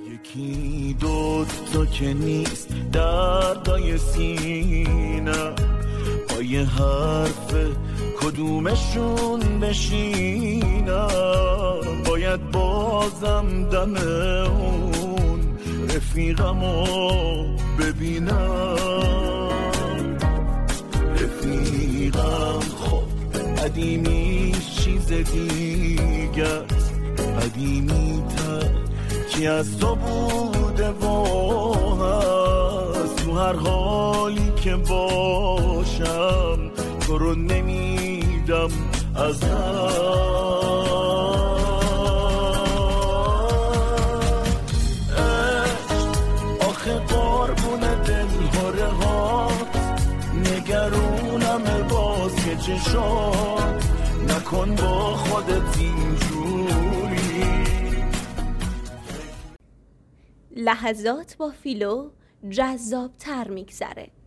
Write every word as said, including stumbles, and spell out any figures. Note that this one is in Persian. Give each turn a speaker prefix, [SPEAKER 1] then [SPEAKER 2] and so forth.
[SPEAKER 1] یکی دو تا که نیست دردای سینه پای حرف کدومشون بشینم باید بازم دم اون رفیقمو ببینم رفیقم خب قدیمیش چیز دیگه قدیمی تر کی از تو بوده و هست تو هر حالی که باشم تو رو نمیدم از آخه قربون دلهاره هات نگرونم باز که چشات نکن با خودت اینجوری.
[SPEAKER 2] لحظات با فیلو جذاب تر میگذره.